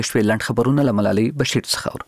شوي لاند خبرونه له ملالۍ بشیر څخه.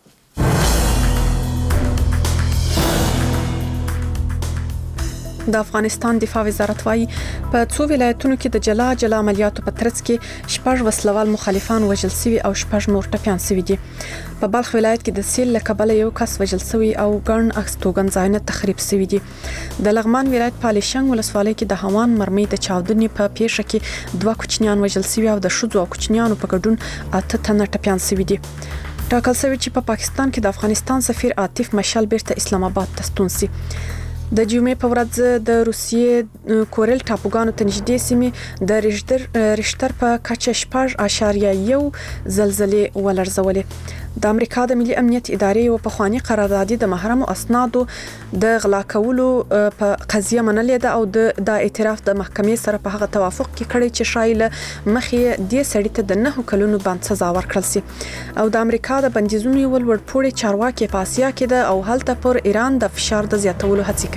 د افغانستان دفاع وزارت وايي په 2 ولایتونو کې د جلا عملیاتو په ترڅ کې 6 وسلوال مخالفان وژل شوي او 6 نور ټپيان شوي دي. په بلخ ولایت کې د سیل له کبله یو کس وژل شوی او ګڼ استوګن ځایونه تخریب شوي دي. د لغمان ولایت په الیشنګ ولسوالۍ کې د هوان مرمۍ د چاودنې په پیښه کې 2 کوچنیان وژل شوي او د ښځو او کوچنیانو په ګډون 8 تنه ټپيان شوي دي. ټاکل شوی چې په پاکستان کې د افغانستان سفیر عاطف مشال بیرته اسلام آباد ته ستون شي. د جمعې په ورځ د روسیې کورل ټاپوګانو ته نږدې سیمې د ریشتر په کچه 6.1 زلزلې ولړزولې. د امریکا د ملي امنیت ادارې او په خواني قراردادي د محرم اسنادو د غلا کولو په قضیه منلې ده او د اعتراف د محکمې سره په هغه توافق کې کړی چې شایله مخې د سړی ته د 9 کلونو بند سزا ورکړل شي. او د امریکا د بندیزونو ولورپوړي چارواکي په آسیا کې ده او هلته پر ایران د فشار د زیاتولو هڅه کوي.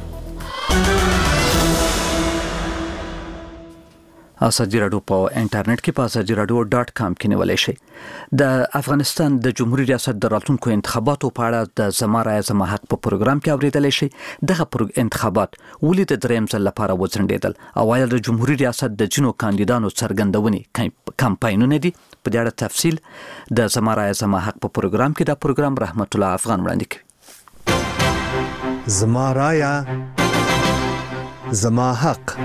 اساجي رادیو په انټرنیټ کې په asajiradio.com کې نیولای شئ. د افغانستان د جمهوریت ریاست د راتلونکو انتخاباتو په اړه د زما رایه زما حق په پروګرام کې اوریدلای شئ. دغه انتخابات ولې د دریم ځل لپاره وځنډېدل او آیا د جمهوریت ریاست د جنو کاندیدانو څرګندونې کمپاینونه دي؟ په دې اړه تفصیل د زما رایه زما حق په پروګرام کې د پروګرام رحمت الله افغان وړاندې کوي. زما رایه زما حق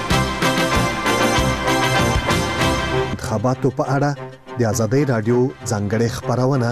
انتخاباتو په اړه د آزادۍ رادیو ځانګړې خبرونه.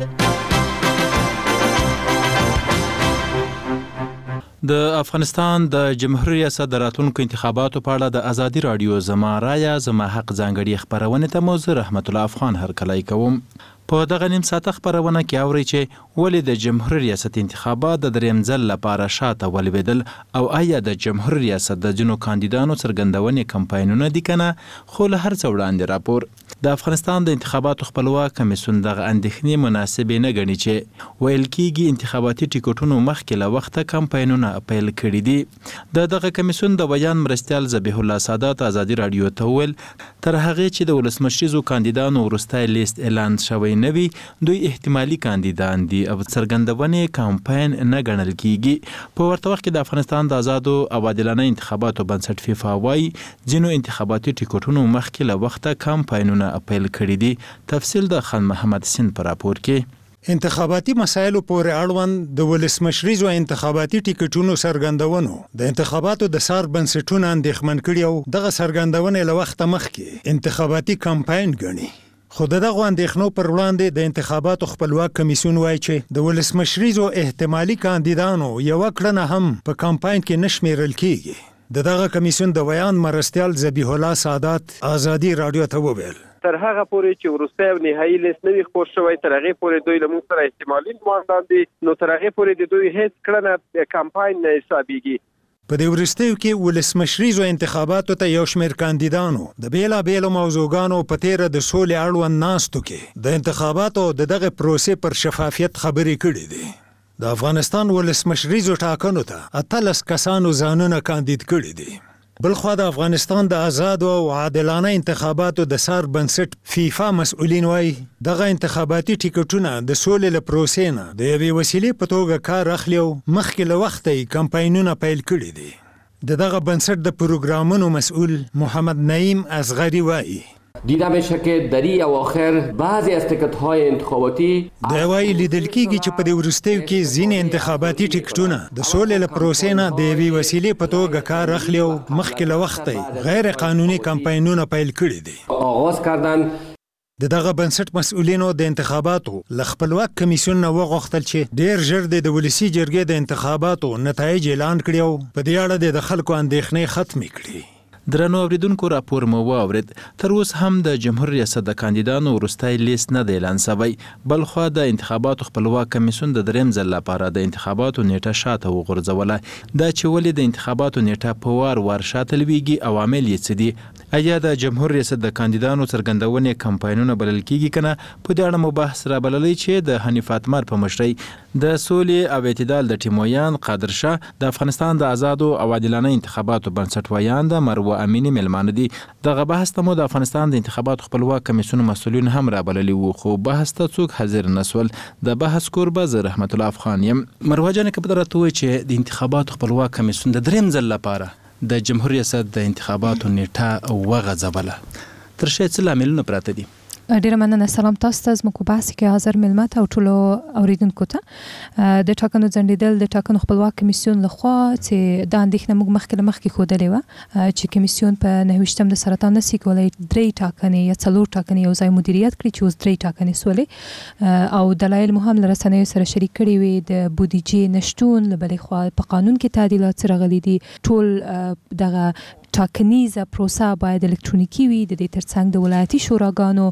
د افغانستان د جمهوریت ریاست د راتلونکو انتخاباتو په اړه د آزادۍ رادیو زما رایه زما حق ځانګړې خبرونه ته موضوع رحمت الله افغان هرکلی کوم. په دغه نیم ساعته خبرونه کې اوري چې ولې د جمهوریت ریاست انتخابات د دریم ځل لپاره شاته ولوېدل او آیا د جمهوریت ریاست د جنو کاندیدانو څرګندونې کمپاینونه دي کنه. خو له هر څه وړاندې راپور د افغانستان د انتخاباتو خپلواک کمیسیون دغه اندېښنې مناسبې نه ګڼي چې ویل کېږي انتخاباتي ټیکټونو مخکې له وخته کمپاینونه پیل کړي دي. دغه کمیسیون د بیان مرستیال ذبیح الله سادات آزادي رادیو ته وویل تر هغه چې د ولسمشریزو کاندیدانو وروستی لیست اعلان شوی نوي دوی احتمالي کاندیدان دي او څرګندونې کمپاین نه ګڼل کیږي. په ورته وخت کې د افغانستان د آزادو او عادلانه انتخاباتو بنسټ فیفا وايي ځینو انتخاباتي ټیکټونو مخکې له وخته کمپاینونه اپیل کړي دي. تفصیل د خان محمد سین پر راپور کې. انتخاباتي مسایلو پورې اړوند د ولسمشریزو انتخاباتي ټیکټونو څرګندونو د انتخاباتو د سار بنسټونو اندېښمن کړي او دغه څرګندونې له وخته مخکې انتخاباتي کمپاین ګڼي. خو دغه اندېښنو پر وړاندې د انتخاباتو خپلواک کمیسیون وایي چې د ولسمشریزو احتمالي کاندیدانو یو کړنه هم په کمپاین کې نشمیرل کیږي. دغه کمیسیون د بیان مرستیال ذبیح الله سادات آزادي رادیو ته وویل تر هغه پورې چې وروستی او نهایي لیست نه وي خپور شوی تر هغې پورې دوی له موږ سره احتمالي نمایندان دي نو تر هغې پورې د دوی هیڅ کړنه کمپاین نه حسابېږي. په دې وروستیو کې ولسمشریزو انتخاباتو ته یو شمېر کاندیدانو د بیلابیلو موضوعګانو په تیره د سولې اړوند ناستو کې د انتخاباتو د دغه پروسې پر شفافیت خبرې کړې دي. د افغانستان ولسمشریزو ټاکنو ته 18 کسانو ځانونه کاندید کړي دي. بلخوا د افغانستان د آزادو او عادلانه انتخاباتو د سار بنسټ فیفا مسؤلین وایي دغه انتخاباتي ټیکټونه د سولې له پروسې نه د یوې وسیلې په توګه کار اخلي او مخکې له وخته یې کمپاینونه پیل کړي دي. دغه بنسټ د پروګرامونو مسؤل محمد نعیم اصغری وایي دیده میشه که در این اواخر بعضی از تیکت‌های انتخاباتی دا وایي لیدل کیږي چې په دې وروستیو کې ځینې انتخاباتي ټیکټونه د سولې له پروسې نه د یوې وسیلې په توګه کار اخلي او مخکې له وخته غیر قانوني کمپاینونه پیل کړي دي. آغاز کردن دغه بنسټ مسؤلینو د انتخاباتو له خپلواک کمیسیون نه وغوښتل چې ډیر ژر د ولسی جرګې د انتخاباتو نتایج اعلان کړي او په دې اړه د خلکو اندېښنې ختمې کړي. درنو اوریدونکو راپور مو واورید. تر اوسه هم د جمهوریت ریاست د کاندیدانو وروستی لیست نه دی اعلان شوی. بلخوا د انتخاباتو خپلواک کمیسیون د دریم ځل لپاره د انتخاباتو نیټه شاته وغورځوله. دا چې ولې د انتخاباتو نیټه په وار شاته لویږي عوامل یې څه دي؟ ایا د جمهوریت ریاست د کاندیدانو څرګندونې کمپاینونه بلل کیږي کنه؟ په دې اړه مو بحث را بللی چې د حنیف اتمر په مشرۍ د سولې او اعتدال د ټیمویان قادر شاه د افغانستان د آزادو او عادلانه انتخاباتو بنسټ ویاند مروه و امینی ملمانه دي. دغه بحث ته مو د افغانستان د انتخاباتو خپلواک کمیسیون مسؤلین هم رابللي وو، خو بحث ته څوک حاضر نسول. د بحث کوربه زه رحمت الله افغان یم. مروه جان که بدرته وي چې د انتخاباتو خپلواک کمیسیون د دریم ځل لپاره د جمهوریت ریاست د انتخاباتو نیټه وغځوله، تر شا څه لاملونه پراته دي؟ ډیره مننه. سلام تاسو ته، زموږ په بحث کې حاضر مېلمه ته او ټولو اوریدونکو ته. د ټاکنو ځنډېدل د ټاکنو خپلواک کمیسیون لخوا چې دا اندېښنه موږ مخکې ښودلې وه چې کمیسیون په 29 د سرطان نشي کولی 3 ټاکنې یا 4 ټاکنې یو ځای مدیریت کړي چې اوس 3 ټاکنې سولې، او دلایل مو هم له رسنیو سره شریک کړي وي. د بودیجې نشتون، له بلې خوا په قانون کې تعدیلات راغلي دي، ټول دغه ټاکنیزه پروسه باید الکترونیکي وي. د دې ترڅنګ د ولایتي شوراګانو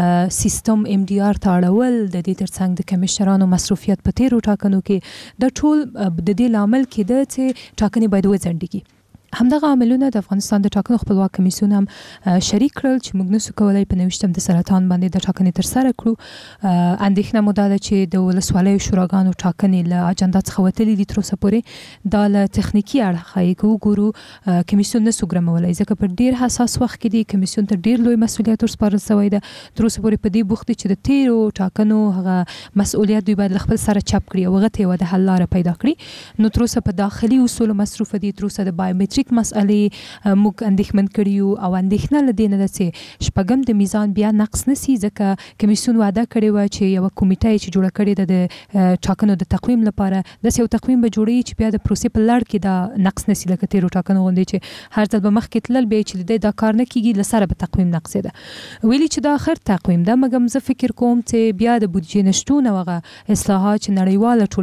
سیستم MDR ته اړول، د دې ترڅنګ د کمشنرانو مصروفیت په تیرو ټاکنو کې، د ټول د دې لامل کېده چې ټاکنې باید وځنډېږي. همدغه عملونه د افغانستان د ټاکنو خپلواک کمیسیون هم شریک کړل چې موږ نسو کولای په 29 د سرطان باندې د ټاکنې ترسره کړو. اندېښنه مو دا ده چې د ولسوالیو شوراګانو ټاکنې له اجنډا څخه وتلي دي تر اوسه پورې. دا له تخنیکي اړخه یې که وګورو کمیسیون نسو ګرمولی، ځکه په ډېر حساس وخت کې دی کمیسیون ته ډېر لوی مسؤلیت ورسپارل شوی ده. تر اوسه پورې په دې بوخت چې د تیرو ټاکنو هغه مسؤلیت دوی باید له خپل سره چپ کړي او هغه ته یوه د حل لاره پیدا کړي. نو تر اوسه په داخلي اصولو مصروفه دي، تر اوسه د بایومټریک مسئلې موږ اندېښمن کړي یو، او اندېښنه له دې نه ده چې شپږم د میزان بیا نقص نسی، ځکه کمیسیون وعده کړې وه چې یوه کمیټه چې جوړه کړې ده د ټاکنو د تقویم لپاره، داسې یو تقویم به جوړوي چې بیا د پروسې په لړ کې دا نقص نسی، لکه تیرو ټاکنو غوندې چې هر ځل به مخکې تلل بیا چې دا کار نه کېږي، له سره به تقویم نقصېده. ویلي چې دا آخر تقویم ده، مګم زه فکر کوم چې بیا د بودیجې نشتون او هغه اصلاحات چې نړیواله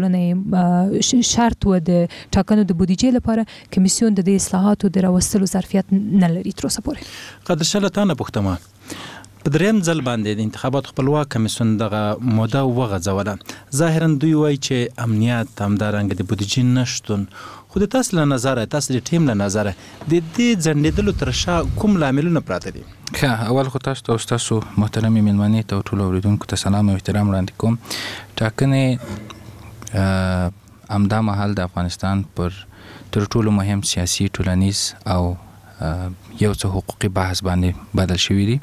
ټولنه شرط و د ټاکنو د بودیجې لپاره، کمیسیون د دې اصلاحاتو د راوستلو ظرفیت نه لري تر اوسه پورې. قدر شله تا نه پوښتمه، په دریم ځل باندې د انتخاباتو خپلواک کمیسیون دغه موده وغځوله. ظاهرا دوی وایي چې امنیت، همدارنګه د بودیجې نشتون، خو د تاسو له نظره، تاسو د ټیم له نظره د دې ځنډېدلو تر شا کوم لاملونه پراته دي؟ اول خو تاسو ته او ستاسو محترمې مېلمنې ته او ټولو اورېدونکو ته سلام او احترام وړاندې کوم. ټاکنې همدا مهال د افغانستان پر تر ټولو مهم سیاسي، ټولنیز او یو څه حقوقي بحث باندې بدل شوي دي.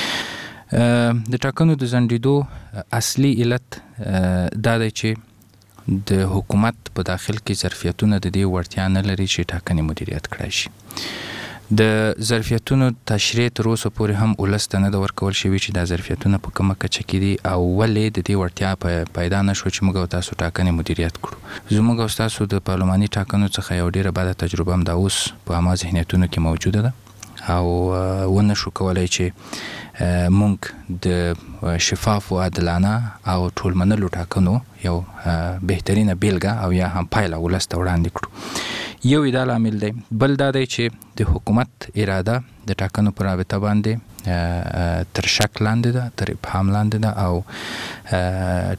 د ټاکنو د ځنډېدو اصلي علت دا دی چې د حکومت په داخل کې ظرفیتونه د دې وړتیا نه لري چې ټاکنې مدیریت کړای شي. د ظرفیتونو تشریح تر اوسه پورې هم ولس ته نه ده ورکول شوي چې دا ظرفیتونه په کومه کچه کې دي او ولې د دې وړتیا پیدا نه شو چې موږ او تاسو ټاکنې مدیریت کړو. زموږ او تاسو د پارلماني ټاکنو څخه یو ډېره بده تجربه هم دا اوس په عامه ذهنیتونو کې موجوده ده، او ونه شو کولای چې موږ د شفاف و عادلانه او ټول منلو ټاکنو یو بهترینه بیلګه او یا هم پایله ولس ته وړاندې کړو. یو دا لامل دی. بل دا دی چې د حکومت اراده د ټاکنو پر رابطه باندې تر شک لاندې ده، تر ابهام لاندې ده، او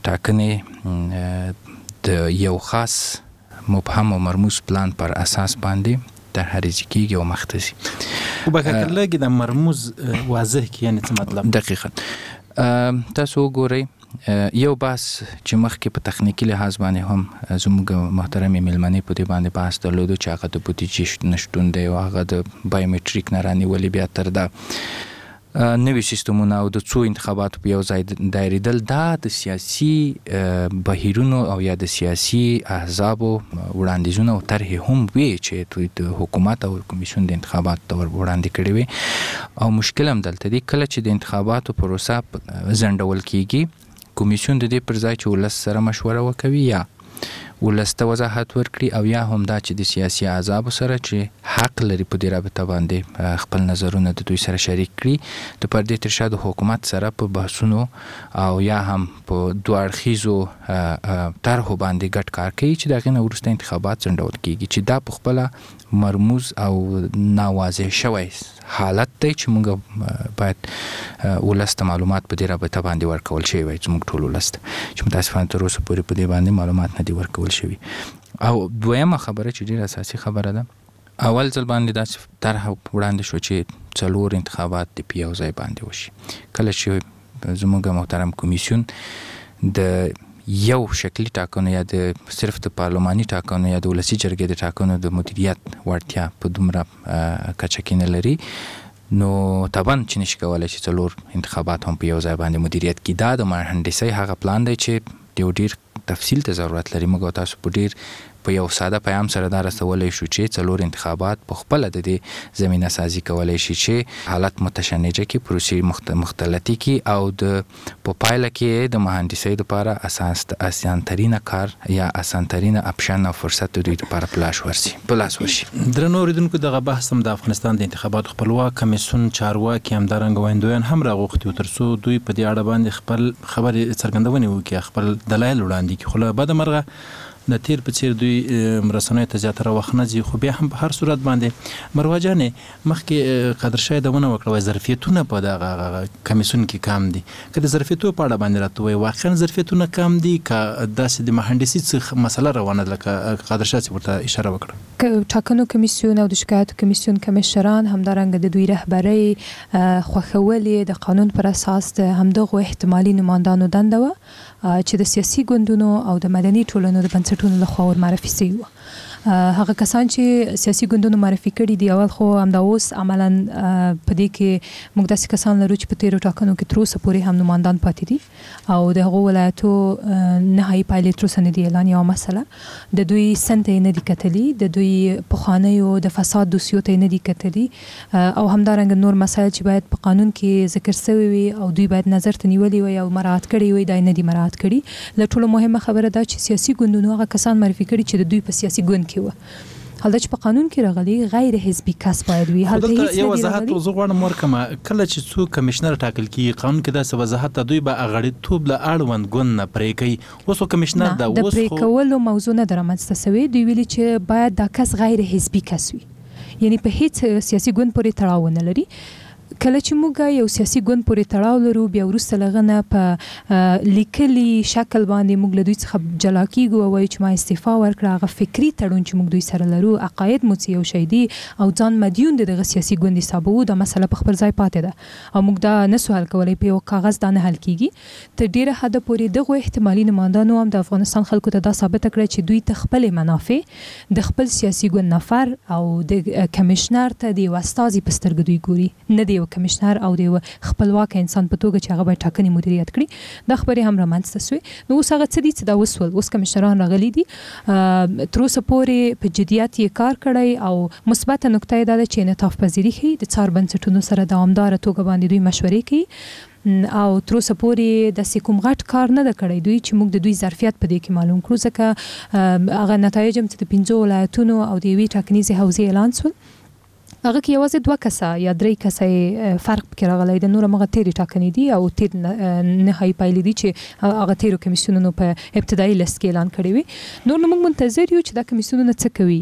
ټاکنې د یو خاص مبهم او مرموز پلان پر اساس باندې در هریزی کېږي او مخ ته ځي. خو به که لږ د مرموز واضح کړي، یعنې څه مطلب؟ دقیقاً تاسو وګورئ، یو بحث چې مخکې په تخنیکي لحاظ باندې هم زموږ محترمې مېلمنې په دې باندې بحث درلودو چې هغه د بودیجې نشتون دی او هغه د بایومټریک نه رانیولې بیا تر دا نوي سیستمونه او د څو انتخاباتو په یو ځای دایریدل، دا د سیاسي بهیرونو او یا د سیاسي احزابو وړاندیزونه او طرحې هم وي چې دوی د حکومت او کمیسیون د انتخاباتو ته وړاندې کړي وي. او مشکل هم دلته دی، کله چې د انتخاباتو پروسه ځنډول کیږي، کمیسیون د دې پر ځای چې ولس سره مشوره وکوي یا ولس ته وضاحت ورکړي او یا هم دا چې د سیاسي احزابو سره چې حق لري په دې رابطه باندې خپل نظرونه د دوی سره شریک کړي، د پردې تر شا د حکومت سره په بحثونو او یا هم په دوه اړخیزو طرحو باندې ګډ کار کوي چې د هغې نه وروسته انتخابات ځنډول کیږي، چې دا په خپله مرموز او ناواضح شوی حالت دی چې موږ باید ولس ته معلومات په دې رابطه باندې ورکول شوي وای، زموږ ټول ولس ته، چې متاسفانه تر اوسه پورې په دې باندې معلومات نه دي ورکول شوي. او دویمه خبره چې ډېره اساسي خبره ده، اول ځل باندې داسې طرح وړاندې شو چې 4 انتخابات د په یو ځای باندې وشي. کله چې زموږ محترم کمیسیون د یو شکلی ټاکنو یا د صرف د پارلماني ټاکنو یا د ولسي جرګې د ټاکنو د مدیریت وړتیا په دومره کچه کې نه لري، نو طبعا چې نشي کولای چې څلور انتخابات هم په یو ځای باندې مدیریت کړي. دا د مهندسۍ هغه پلان دی چې یو ډیر تفصیل ته ضرورت لري. موږ تاسو په ډیر په یو ساده پیغام سره دا رسولای شو چې څلور انتخابات په خپل د دې زمينه سازي کولای شي چې حالت متشنجه کې پروسې مختلطي کې او د په پایله کې د مهندسۍ لپاره اسان ترينه کار یا اسان ترينه اپشن او فرصت د دوی لپاره پلاس ورشي. درنو اوریدونکو دغه بحث هم د افغانستان د انتخاباتو خپلواک کمیسیون چارواکي هم درنګ ویندویان هم راغوښتي ترڅو دوی په دې اړه باندې خپل خبرې څرګندونې وکړي، خپل دلایل وړاندې کړي. خو له بده مرغه د تیر په څیر دوی مرسنوي ته زیاتره وخت نه ځي، خو بیا هم په هر صورت باندې مروه جانې مخکې قدر شاه دونه وکړه ظرفیتونه په دغه کمیسیون کې کم دي. که د ظرفیتو په اړه باندې راته وایي واقعا ظرفیتونه کم دي که داسې د مهندسي څخه مسله روانه ده؟ لکه قدر شاه چې ورته اشاره وکړه ټاکنو کمیسیون او د شکایاتو کمیسیون کمشنران همدارنګه د دوی رهبرۍ خوښولې د قانون پر اساس د همدغه احتمالي نمائندانو دنده وه چې د سیاسي ګوندونو او د مدني ټولنو د بنسټونو لخوا ورمعرفي شوي وو. هغه کسان چې سیاسي ګوندونو معرفي کړي دي اول خو همدا اوس عملاً په دې کې موږ داسې کسان لرو چې په تیرو ټاکنو کې تر اوسه پورې هم نمائندان پاتې دي او د هغو ولایتو نهایي پایلې تر اوسه نه دي اعلان. یوه مسله د دوی سن ته یې نه دي کتلي، د دوی پخوانیو د فساد دوسیو ته یې نه دي کتلي او همدارنګه نور مسایل چې باید په قانون کې ذکر شوي وي او دوی باید نظر ته نیولي وي او مراعات کړي وي دا یې نه دي مراعات کړي. له ټولو مهمه خبره ده چې سیاسي ګوندونو هغه کسان معرفي کړي چې د دوی په سیاسي ګوند کې وه. حال دا چې په قانون کې راغلي غیر حزبي کس باید وي. حال ته هیڅ یو وضاحت زه غواړم ورکمه، کله چې څوک کمشنر ټاکل کیږي قانون کې داسې وضاحت ته دوی به غړیتوب له اړوند ګوند نه پرې کوي. اوس کمشنر دا د پرې کولو موضوع نه درمنځته شوی، دوی ویلي چې باید دا کس غیر حزبي کس وي، یعنی په هیڅ سیاسي ګوند پورې تړاو نه لري. کله چې موږ یو سیاسي ګوند پورې تړاو لرو بیا وروسته لغنه په لیکلي شکل باندې موږ له دوی څخه جلا کیږو او وایو چې ما استعفا ورکړه. هغه فکری تړون چې موږ دوی سره لرو عقاید مو یو شی دي او ځان مدیون دي دغه سیاسي ګوند حسابو، دا مسله په خپل ځای پاتې ده او موږ دا نه حل کولای په یو کاغذ دا نه حل کیږي. تر ډیره حد پورې دغه احتمالي نمائندانو هم د افغانستان خلکو ته دا ثابت کړی چې دوی ته خپل منافع د خپل سیاسي ګوند نفر او د کمشنر ته د واستازي په سترګو دوی ګوري، نه دی کمشنر او د خپلواک انسان په توګه چې هغه باید ټاکنې مدیریت کړي. دا خبرې هم رامنځته شوې. نو اوس هغه څه دي چې دا وسول، اوس کمشنران راغلي دي، تر اوسه پورې په جدیت یې کار کړی او مثبته نکته یې دا ده چې انعطاف پذیري ښیي، د څار بنسټونو سره دوامداره توګه باندې دوی مشورې کوي او تر اوسه پورې د کوم غټ کار نه ده کړی دوی چې موږ د دوی ظرفیت په دې کې معلوم کړو، ځکه هغه نتایج هم چې د 5 ولایتونو او د یوې ټاکنیزې حوزې اعلان شول هغه کې یوازې 2 کسه یا 3 کسه فرق پکې راغلی د نور مغه تیری ټاکنې دي او تیر نهایي پایلې دي چې هغه تیرو کمیسیونونو په ابتدایي لیست کې اعلان کړی وي. نور موږ منتظر یو چې دا کمیسیونونه څه کوي.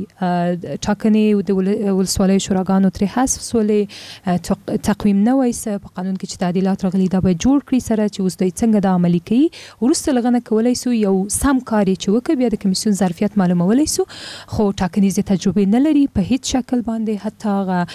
ټاکنې د ولسوالۍ شوراګانو ترې حذف سولې، تقویم نه وایسه په قانون کې چې تعدیلات راغلي دا باید جوړ کړي سره چې اوس دوی څنګه دا عملي کوي. وروسته لغنه کولای سو یو سم کار چې وکړي بیا د کمیسیون ظرفیت معلومولای سو، خو ټاکنیزه تجربه نه لري په هیڅ شکل باندې. حتی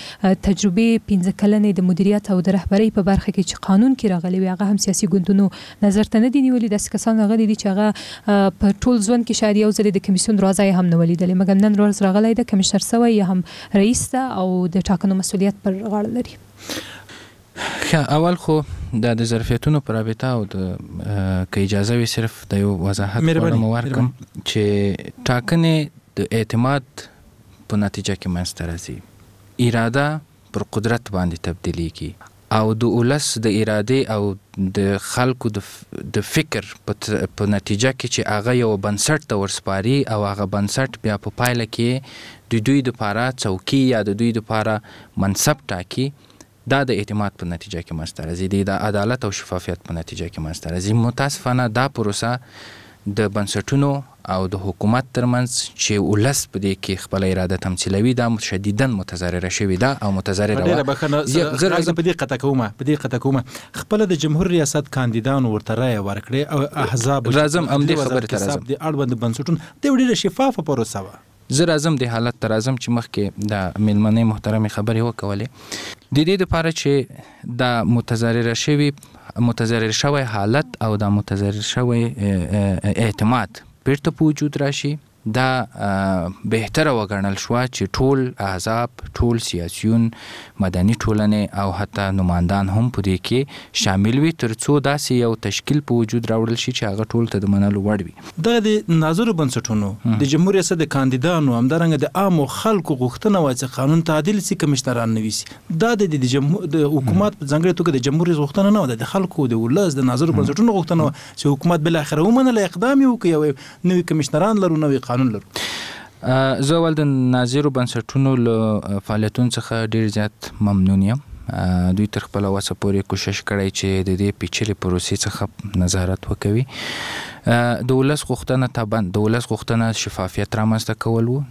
تجربه 15 کلنې د مدیریت او د رهبرۍ په برخه کې چې قانون کې راغلي وي هغه هم سیاسي ګوندونو نظر ته نه دي نیولي. داسې کسان راغلي دي چې هغه په ټول ځوان کې شاید یو ځل د کمیسیون دروازه هم نه ولیدلې، مګر نن ورځ راغلی د کمشنر سوی یا هم رئیس ته او د ټاکنو مسؤلیت پر غاړه لري. اول خو د ظرفیتونو پر رابطه او د که اجازه وي صرف د یو وضاحت ورکم چې ټاکنې د اعتماد په نتیجه کې منځته راځي، اراده پر قدرت باندې تبدیلیږي او د ولس د اراده او د خلکو د فکر په نتیجه کې چې هغه یو بنسټ ته ورسپاري او هغه بنسټ بیا په پایله کې د دوی د پاره څوکۍ یا د دوی د پاره منصب ټاکي، دا د اعتماد په نتیجه کې منځته راځي، د عدالت او شفافیت په نتیجه کې منځته راځي. متاسفانه دا پروسه د بنسټونو او د حکومت ترمنځ چې ولس په دې کې خپل اراده تمثیلوي دا شدیداً متضرره شوی ده او متضرره زه په دې قطع کومه خپل د جمهور ریاست کاندیدانو ورته رایه ورکړي او احزاب راځم امدې خبره ته راځم د اړوند بنسټونو د ډیره شفافه پروسه و. زه راځم د حالت ته راځم چې مخکې د میلمنې محترمې خبرې وکولې د دې لپاره چې د متضرره شوی متضرر شوی حالت او د متضرر شوی اعتماد بیرته په وجود راشي. دا بهتره وګڼل شو چې ټول احزاب، ټول سیاسيون، مدني ټولنې او حتی نمائندان هم په دې کې شامل وي ترڅو داسې یو تشکیل په وجود راوړل شي چې هغه ټول ته د منلو وړ وي. دا د ناظرو بنسټونو د جمهوریت ریاست د کاندیدانو همدارنګه د عامو خلکو غوښتنه و چې قانون تعدیل سي، کمشنران نویسي. دا د حکومت په ځانګړي توګه د جمهوریت غوښتنه نه و، د خلکو د ولس د ناظرو بنسټونو غوښتنه و چې حکومت بل اخر ومنله، اقدام وکړي او نوي کمشنران لرو، نوي قانون لرو. زه ول د ناظرو بنسټونو له فعالیتونو څخه ډیر زیات ممنون یم. دوی تر خپل وسه پورې کوشش کړی چې د دې پیچلې پروسې څخه نظارت وکوي. د ولس غوښتنه طبعا د ولس غوښتنه شفافیت رامنځته کول وو،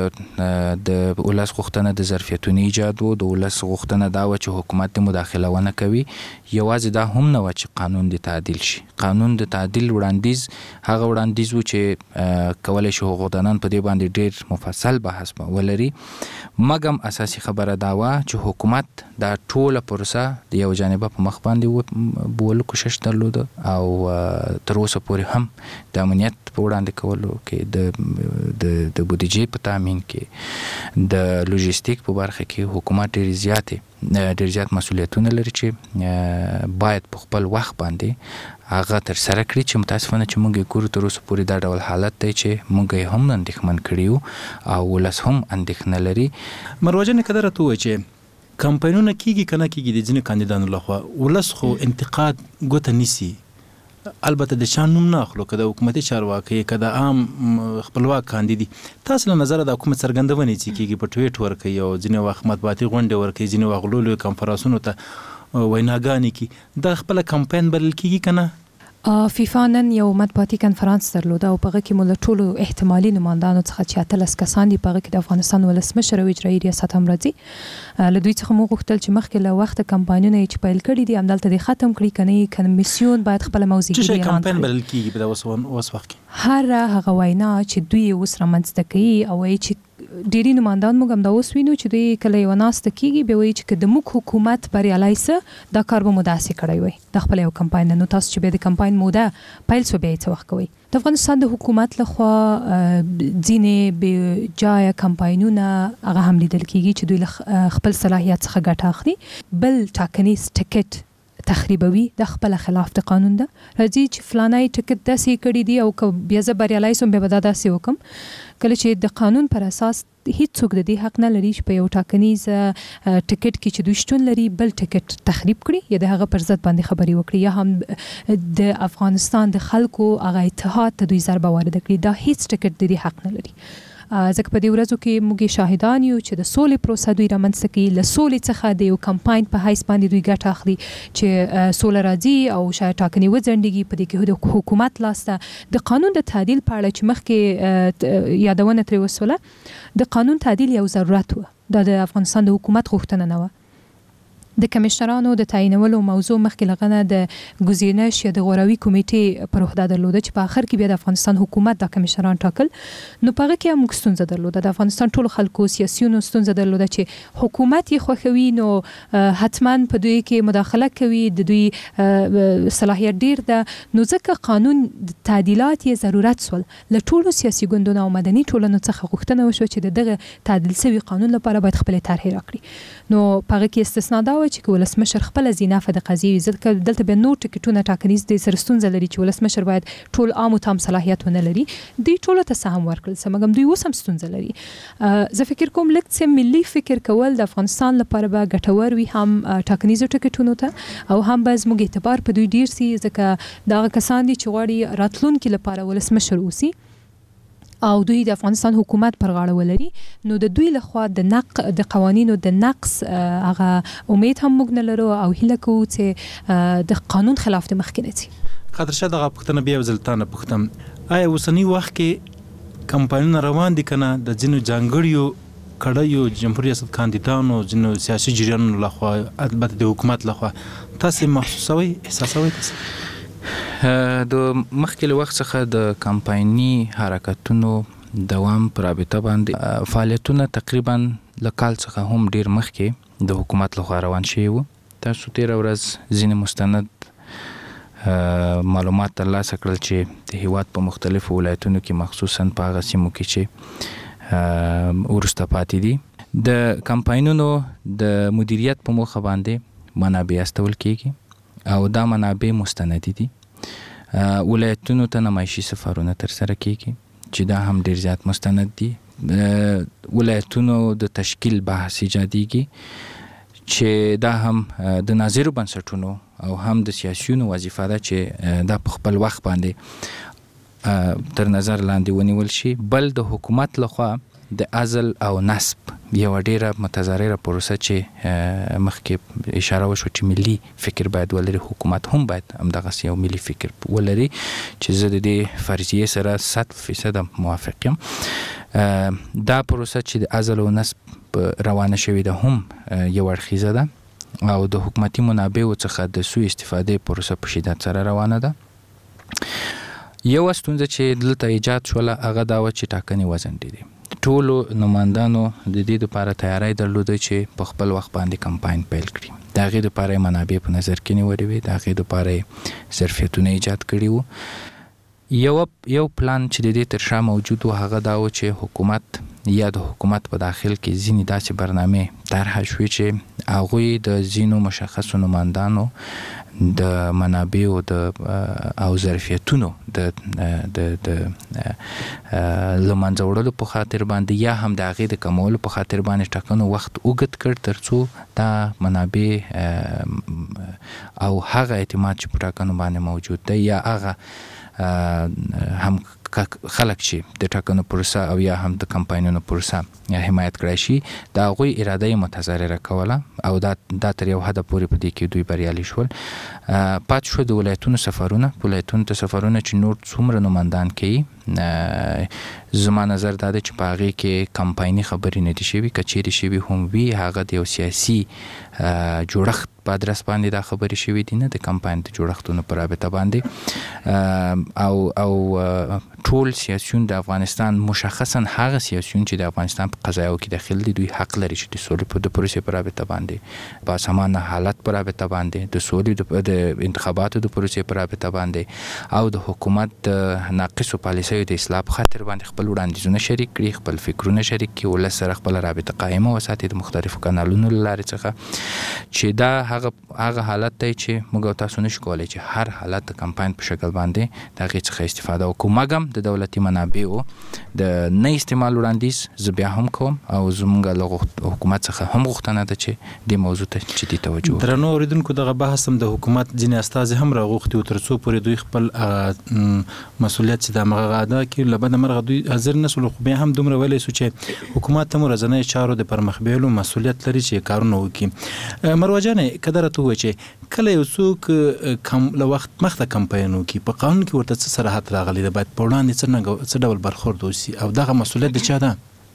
د ولس غوښتنه د ظرفیتونو ایجاد وو، د ولس غوښتنه دا و چې حکومت د مداخله ونه کوي. یوازې دا هم نه و چې قانون د تعدیل شي. قانون د تعدیل وړاندیز هغه وړاندیز و چې کولای شي حقوقدانان په دې باندې ډیر مفصل بحث ولري، مګم اساسي خبره دا و چې حکومت دا ټوله پروسه د یو جانبه په مخ باندې بولو کوشش درلود او تر اوسه پورې هم د امنیت په وړاندې کولو کې د بودیجې په تامین کې د لوجستیک په برخه کې حکومت ډیر زیات مسؤلیتونه لري چې باید په خپل وخت باندې هغه تر سره کړي، چې متاسفانه چې موږ ګورو تر اوسه پورې دا ډول حالت دی چې موږ هم اندېښمن کړیو او ولس هم اندېښنه لري. مروجنه کدره تو چې کمپاینونه کیږي کنه کیږي د ځینې کاندیدانو لخوا، ولس خو انتقاد ګوته نیسي. البته د چا نوم نه اخلو، که د حکومتي چارواکي، که د عام خپلواک کاندیدي. تاسو له نظره د حکومت څرګندونې چې کیږي په ټویټ ورکوي او ځینې وخت مطبوعاتي غونډې ورکوي، ځینې وخت لوی کنفرانسونو ته ویناګانې کوي، دا خپله کمپاین بلل کیږي که نه؟ فیفا نن یو مطبوعاتي کنفرانس درلوده او په هغه کې مو له ټولو احتمالي نمایندانو څخه چې 18 کسان دي، په هغه کې د افغانستان ولسمشر او اجرایي ریاست هم راځي. له دوی څخه مو غوښتل چې مخکې له وخته کمپاینونه چې پیل کړي دي همدلته دې ختم کړي، کنه کمیسیون باید خپله موضوعګیري اعلان کړي. څه کمپاین بلل کیږي په اوس وخت کې؟ هر هغه وینا چې دوی اوس رامنځته کوي او وایي چې ډیری نمایندان موږ هم دا اوس وینو چې دوی کله یو ناسته کیږي بیا وایي چې د موږ حکومت بریالی سه دا کار به مو داسې کړی وای د خپل یو کمپاین. نو تاسو چې بیا د کمپاین موده پیل شو بیا یې څه وخت کوئ؟ د افغانستان د حکومت لخوا ځینې بې جایه کمپاینونه هغه هم لیدل کیږي چې دوی خپل صلاحیت څخه ګټه اخلي، بل ټاکنیز ټکټ تخریبوي، د خپل خلاف د قانون ده. راځي چې فلانای ټکټ داسې کړی دی او که بیا زه بریالی سوم بیا به دا داسې وکم. کله چې د قانون پر اساس هیڅوک د دې حق نه لري چې په یو ټاکنیز ټکټ کې چې دوی شتون لري بل ټکټ تخریب کړي یا د هغه پر ضد باندې خبرې وکړي یا هم د افغانستان د خلکو هغه اتحاد ته دوی ضربه وارده کړي. دا هیڅ ټکټ د دې حق نه لري. ځکه په دې ورځو کې موږ شاهدان یو چې د سولې پروسه دوی رامنځته کوي، له سولې څخه د یو کمپاین په حیث باندې دوی ګټه اخلي چې سوله راځي او شاید ټاکنې وځنډېږي. په دې کې د حکومت لاسته د قانون د تعدیل په اړه چې مخکې یادونه ترې وسوله، د قانون تعدیل یو ضرورت و، دا د افغانستان د حکومت غوښتنه نه وه. د کمشنرانو د تعیینولو موضوع مخکې لغنه د ګزینش یا د غوراوي کمیټې پر عهده درلوده چې په اخر کې بیا د افغانستان حکومت د کمشنران ټاکل. نو په هغه کې هم موږ ستونزه درلوده، د افغانستان ټولو خلکو سیاسیونو ستونزه درلوده چې حکومت یې خوښوي نو حتما په دوی کې مداخله کوي، د دوی صلاحیت ډیر ده. نو ځکه قانون د تعدیلات یې ضرورت سول، له ټولو سیاسي ګوندونو او مدني ټولنو څخه غوښتنه وشوه چې دغه تعدیل سوي قانون لپاره باید خپلې طرحې راکړي. نو په هغه کې استثنا دا چې ولسمشر خپل زینافه د قضیې ځکه دلته به نور ټکټونه ټاکنیز د سره ستونزه لري چې ولسمشر باید ټول عام او تام صلاحیت ونه لري، دوی ټولو ته سهم ورکړل سمګم دوی اوس هم ستونزه لري. زه فکر کوم لکه چې ملي فکر کول د افغانستان لپاره به ګټور وي، هم ټاکنیزو ټکټونو ته او هم به زموږ اعتبار په دوی ډیر سي، ځکه دا کسان دي چې غواړي راتلونکي لپاره ولسمشر اوسي او دوی د افغانستان حکومت پر غاړه ولري. نو د دوی لخوا د قوانینو د نقص هغه امید هم موږ نه لرو او هیله کوو چې د قانون خلاف د مخکې نه ځي. خاطرشاه دغه پوښتنه بیا وزلتانه پوښتم، آیا اوسنی وخت کې کمپاینونه روان دي کنه د ځینو ځانګړیو کړیو جمهوریت ریاست کاندیدانو ځینو سیاسي جریانونو لخوا البته د حکومت لخوا تاسو محسوسوي احساسوي تاسو؟ د مخکې له وخت څخه د کمپایني حرکتونو دوام پر رابطه باندې فعالیتونه تقریبا له کال څخه هم ډیر مخکې د حکومت لخوا روان شوي وو. تاسو تېره ورځ ځینې مستند معلومات ترلاسه کړل چې د هیواد په مختلفو ولایتونو کې مخصوصا په هغه سیمو کې چې ورسته پاتې دي د کمپاینونو د مدیریت په موخه باندې منابع استول کیږي او دا منابع مستندي دي ولایتونو ته نمایشي سفرونه ترسره کیږي چې دا هم ډیر زیات مستند دي ولایتونو د تشکیل بحث ایجاديږي چې دا هم د ناظرو بنسټونو او هم د سیاسيونو وظیفه ده چې دا په خپل وخت باندې تر نظر لاندې ونیول شي بل د حکومت لخوا د عزل او نصب یو ډیره متضرره پروسه چې مخکې اشاره وشو چې ملي فکر باید ولري حکومت هم باید همدغه یو ملي فکر ولري چې زه د دې فرضیه سره 100% موافق یم دا پروسه چې د عزل او نصب روانه شوې ده هم یو اړخیزه ده او د حکومتي منابعو څخه د سوء استفادې پروسه په شدت سره روانه ده یو ستونزه چې دلته ایجاد شوله هغه دا و چې ټاکنې وځنډې دي ټولو نمائندانو د دې لپاره تیاری درلوده چې په خپل وخت باندې کمپاین پیل کړي د هغې لپاره منابع په نظر کې نیولې وې د هغې لپاره ظرفیتونه ایجاد کړي وو یو پلان چې د دې تر شا موجود و هغه دا و چې حکومت یا د حکومت په داخل کې ځینې داسې برنامې طرح شوې چې هغوی د ځینو مشخصو نمائندانو د منابعو او ظرفیتونو د لمنځه وړلو په خاطر باندې یا هم د هغې د کمولو په خاطر باندې ټاکنو وخت اوږد کړ ترڅو دا منابع او هغه اعتماد چې په ټاکنو باندې موجود دی یا هغه هم خلک چې د ټاکنو پروسه او یا هم د کمپاینونو پروسه حمایت کړی شي دا غوي اراده یې متضرره کوله او دا تر یو حد پورې په دې کې دوی بریالي شول پات شو د ولایتونو سفرونه چې نور څومره نمائندان کوي زما نظر دا دی چې په هغې کې کمپایني خبرې نه دي شوي که چیرې شوي هم وي هغه د یو سیاسي جوړښت په ادرس باندې دا خبرې شوي دي نه د کمپاین د جوړښتونو په رابطه باندې او ټول سیاسيون د افغانستان مشخصا هغه سیاسيون چې د افغانستان په قضایاو کې داخل دي دوی حق لري چې د سولې په پروسې په رابطه باندې په سمانه حالت په رابطه باندې د سولې د انتخاباتو د پروسې په رابطه باندې او د حکومت د ناقصو پالیسیو د اصلاح په خاطر باندې خپل وړاندیزونه شریک کړي خپل فکرونه شریک کړي ولس سره خپل رابطه قائمه وساتي د مختلفو کانالونو له لارې څخه چې دا هغه حالت دی چې موږ تاسو نشو کولای چې هر حالت د کمپاین په شکل باندې د هغې څخه استفاده وکړو مګم د دولتي منابعو د نه استعمال وړاندیز زه بیا هم کوم او زموږ له حکومت څخه هم غوښتنه ده چې دې موضوع ته جدي توجه وکړي درنو اوریدونکو دغه بحث هم د حکومت ځینې استازي هم راغوښتي تر څو پورې دوی خپل مسؤلیت چې د هغه ادا کړي له بده مرغه دوی حاضر نه شول خو بیا هم دومره ویلی شو چې حکومت هم ورځنی چارو د پرمخ بیولو مسؤلیت لري چې کارونه وکړي مروه جانې که درته ووایي چې کله یو څوک له وخت مخته کمپاین وکړي په قانون کې ورته څه صراحت راغلی ده باید په وړاندې څه ډول برخورد وشي او دغه مسؤلیت د چا ده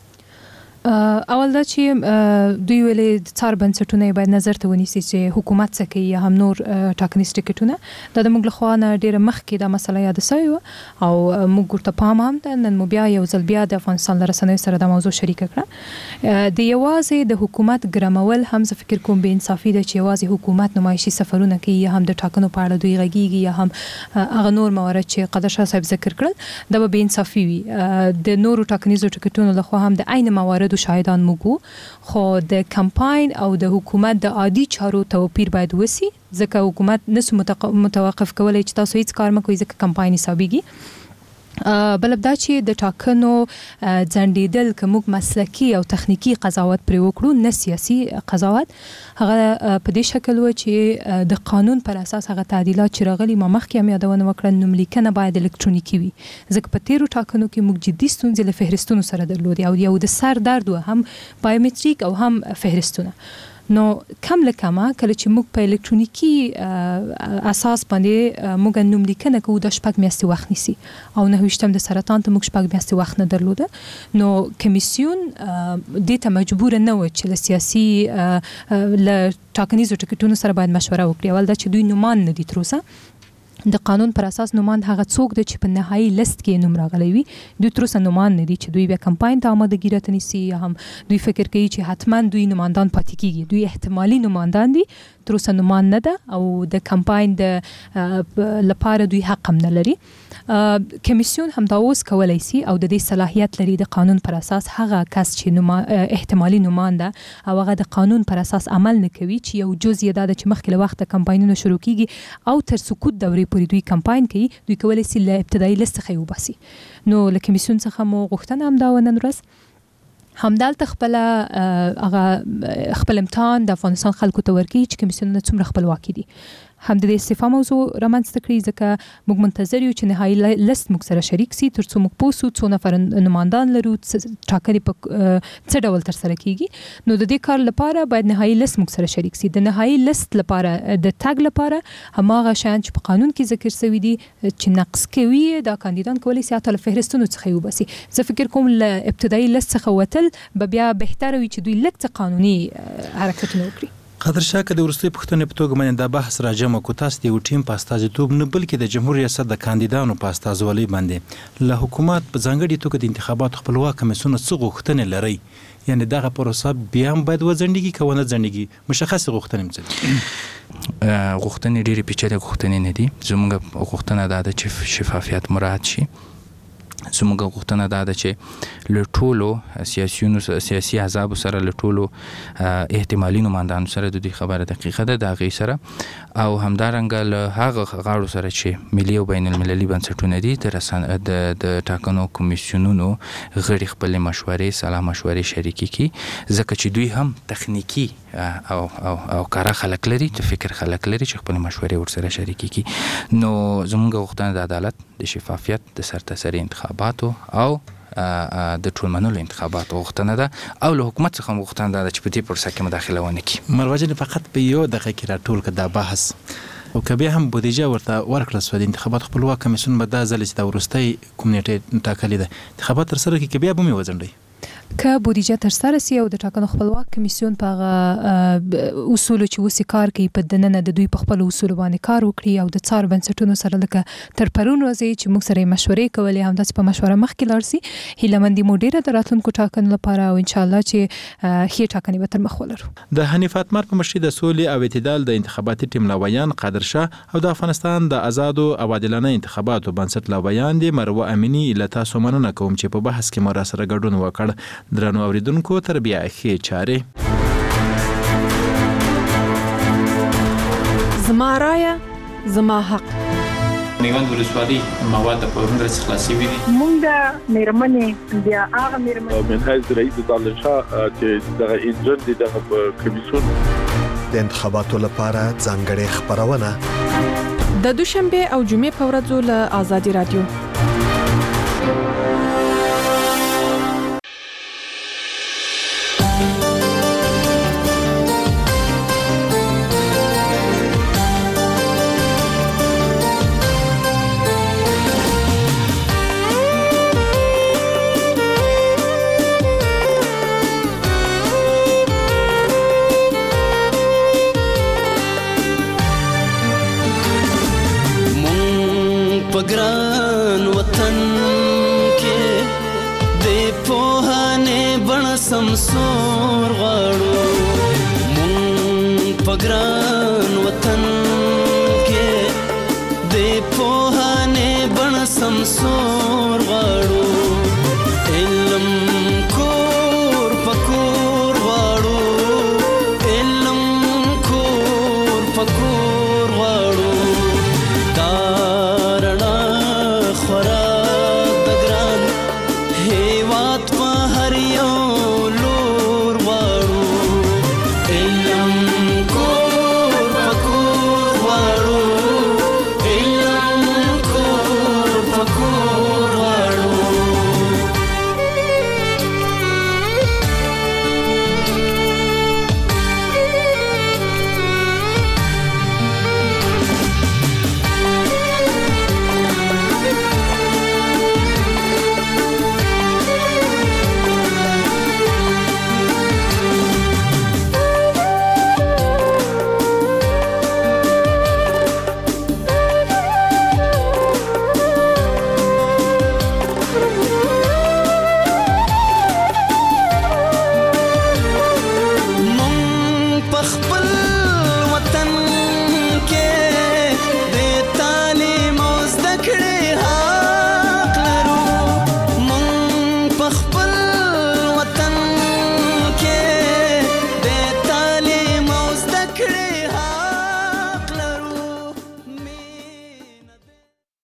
اول دا چې دوی ویلې د څار بنسټونه باید نظر ته ونیسي چې حکومت څه کوي یا هم نور ټاکنیز ټیکټونه دا د موږ له خوا نه ډېره مخکې دا مسله یاده سوې وه او موږ ورته پام هم ده نن مو بیا یو ځل بیا د افغانستان له رسنیو سره دا موضوع شریکه کړه د یوازې د حکومت ګرمول هم زه فکر کوم بې انصافي ده چې یوازې حکومت نمایشي سفرونه کوي یا هم د ټاکنو په اړه دوی غږیږي یا هم هغه نور موارد چې قادر شاه صاحب ذکر کړل دا به بې انصافي وي د نورو ټاکنیزو ټیکټونو له خوا هم د عین موارد شاهدان موږ خو د کمپاین او د حکومت د عادي چارو توپیر باید وسی ځکه حکومت نسو متوقف کولای چې تاسو هیڅ کار مکوئ ځکه کمپاین حسابيږي بل دا چې د ټاکنو ځنډیدل که موږ مسلکی او تخنیکی قضاوت پرې وکړو نه سیاسي قضاوت هغه په دې شکل و چې د قانون پر اساس هغه تعدیلات چې راغلي ما مخکې هم یادونه وکړه نوملیکنه باید الکترونیکي وي ځکه په تیرو ټاکنو کې موږ جدي ستونزې له فهرستونو سره درلودې او یو د سر درد و هم بایومټریک او هم فهرستونه نو کم له کمه کله چې موږ په الکترونیکی اساس باندې موږ نوملیکنه کوو د شپږ میاشتې وخت نیسي او 9 د سرطان ته موږ شپږ میاشتې وخت نه درلوده نو کمیسیون دې ته مجبور نه و چې له سیاسي له ټاکنیزو ټیکټونو سره باید مشوره وکړي اول دا چې دوی نومان نه دي تر اوسه د قانون پر اساس نومان هغه څوک دی چې په نهایي لیست کې نوم راغلی وي دوی تر اوسه نومان نه دي چې دوی بیا کمپاین ته آمادګي راتنیسي یا هم دوی فکر کوي چې حتما دوی نمایندان پاتې کیږي دوی احتمالي نمایندان دي تر اوسه نومان نه ده او د کمپاین د لپاره دوی حق هم نه لري. کمیسیون هم دا اوس کولای شي او د دې صلاحیت لري د قانون پر اساس هغه کس چې احتمالي نماینده او هغه د قانون پر اساس عمل نه کوي چې یو جزء دا چې مخکې له وخت کمپاینونه شروع کیږي او تر سقوط دورې پورې دوی کمپاین کوي، دوی کولای شي له ابتدایي لیست څخه وباسي. نو له کمیسیون څخه مو غوښتنه هم دا ونن ورځ همدالته خپل امتحان د افغانستان خلکو ته ورکړي چې کمیسیونونه څومره خپلواکي دي. هم د استعفا موضوع رامنځته کړي ځکه موږ منتظر یو چې نهایي لیست موږ سره شریک سي ترڅو موږ پوه سو څو نفر نمایندان لرو، ټاکنې په څه ډول ترسره کیږي. نو د دې کار لپاره باید نهایي لیست موږ سره شریک سي. د نهایي لیست لپاره د تګ لپاره هماغه شیان چې په قانون کې ذکر شوي دي چې نقص کوي دا کاندیدان کولی شي حتی له فهرستونو څخه وباسي. زه فکر کوم له ابتدایي لیست څخه وتل به بیا بهتره وي چې دوی لږ څه قانوني حرکتونه وکړي. قدر شاه که د وروستۍ پوښتنې په توګه باندې دا بحث راجمع کو، تاسو د یو ټیم په استازیتوب نه بلکې د جمهور ریاست د کاندیدانو په استازولۍ باندې له حکومت په ځانګړي توګه د انتخاباتو خپلواک کمیسیون څه غوښتنې لري؟ یعنی دغه پروسه بیا هم باید وځنډیږي که ونه ځنډیږي؟ مشخصې غوښتنې څه دي؟ غوښتنې ډېرې پیچلې غوښتنې نه دي. زموږ غوښتنه دا ده چې شفافیت مراعات شي. زموږ غوښتنه دا ده چې له ټولو سیاسي احزابو سره له ټولو احتمالي نمایندانو سره د دوی خبره دقیقه ده د هغې سره او همدارنګه له هغه غاړو سره چې ملي او بین المللي بنسټونه دي د ټاکنو کمیسیونونو غړي خپلې مشورې سلا مشورې شریکې کړي ځکه چې دوی هم تخنیکي او کاره خلک لري، د فکر خلک لري چې خپلې مشورې ورسره شریکې کړي. نو زموږ غوښتنه د عدالت، د شفافیت، د سرتاسري انتخاباتو او د ټولمنلو انتخاباتو غوښتنه ده او له حکومت څخه غوښتنه ده چې په دې پروسه کې مداخله ونه کړي. مروجن فقط په یو دقیقه کې راټول کړه دا بحث او که بیا هم بودیجه ورته ورکړل سوه د انتخاباتو خپلواک کمیسیون به دا ځل چې دا وروستی کوم نیټې ټاکلې ده انتخابات ترسره کړي که بیا به مې وځنډوي؟ که بودیجه ترسره سي او د ټاکنو خپلواک کمیسیون په هغه اصولو چې اوس کار کوي په دننه د دوی په خپل اصولو باندې کار وکړي او د څار بنسټونو سره لکه تر پرون ورځې چې موږ سره مشورې کولې همداسې په مشوره مخکې لاړ سي. هیله مندي مو ډېره د راتلونکو ټاکنو لپاره او انشاءالله چې ښې ټاکنې به تر مخ ولرو. د حنیف اتمر په مشرۍ د سولې او اعتدال د انتخاباتي ټیم لاویان قادر شاه او د افغانستان د آزادو او عادلانه انتخاباتو بنسټ لاویان دي مروه امینی له تاسو مننه کوم چې په بحث کې مو راسره ګډون وکړ. درنو اوریدونکو تر بیا ښې چارې. زما رایه زما حق. میوند ولسوالۍ مواد په هندرس خلاصي وي. مونږ د میرمنې بیا هغه میرمنې من حیث رئیس دالشاه چې دغه انجن دي دغه کمیسیون د انتخاباتو لپاره ځانګړې خبرونه د دوشنبه او جمعې په ورځو له آزادي رادیو. پګران وطن کې د پوهانه بن سمسور غاړو مون پګران وطن کې د پوهانه بن سمسور غاړو علم